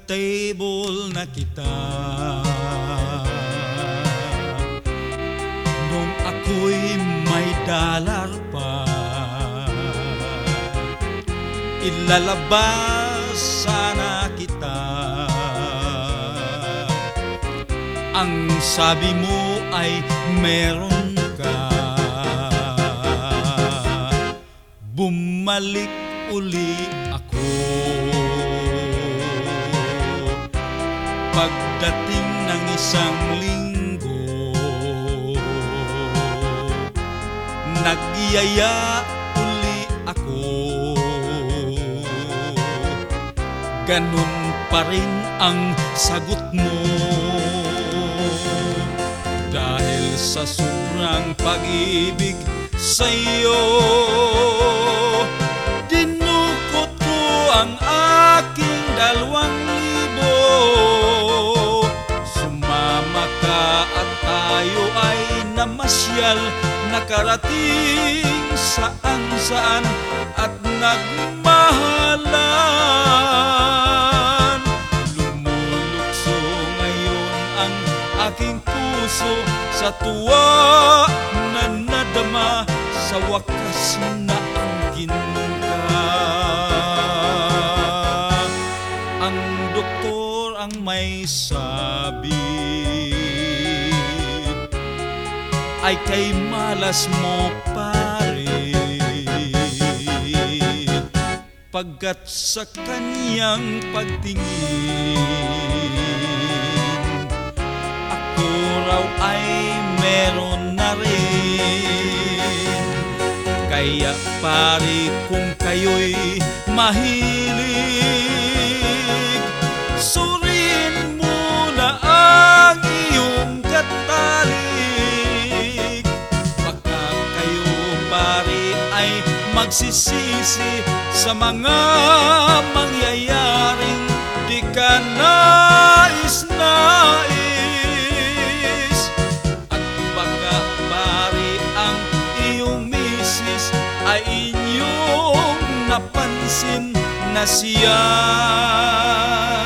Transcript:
table na kita. Nung ako'y may dollar pa, ilalabas sana kita. Ang sabi mo ay meron ka. Bumalik uli ako. Pagdating ng isang linggo, nagyaya uli ako. Ganun pa rin ang sagot mo. Dahil sa sobrang pag-ibig sa'yo, dinukot ko ang aking 2,000. Sumama ka at tayo ay namasyal, nakarating saan-saan at nagmahalan. Lumulukso ngayon ang aking puso sa tuwa na nadama, sa wakas na anggin ka. Ang doktor ang may sabi ay kay malas mo pare, pagkat sa kanyang pagtingin ako raw ay meron na rin. Kaya pare, kung kayo'y mahilig, suriin muna ang iyong katalig. Baka kayo pare ay magsisisi sa mga mangyayaring di ka nais-nais. At baka pare ang iyong misis ay inyong napansin na siya